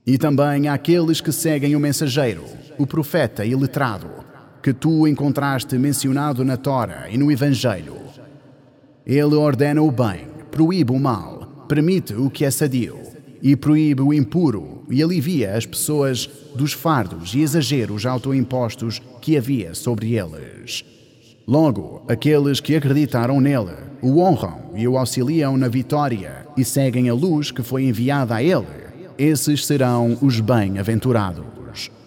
E também àqueles que seguem o mensageiro, o profeta e letrado, que tu encontraste mencionado na Tora e no Evangelho. Ele ordena o bem, proíbe o mal, permite o que é sadio, e proíbe o impuro e alivia as pessoas dos fardos e exageros autoimpostos que havia sobre eles. Logo, aqueles que acreditaram nele, o honram e o auxiliam na vitória e seguem a luz que foi enviada a ele, esses serão os bem-aventurados.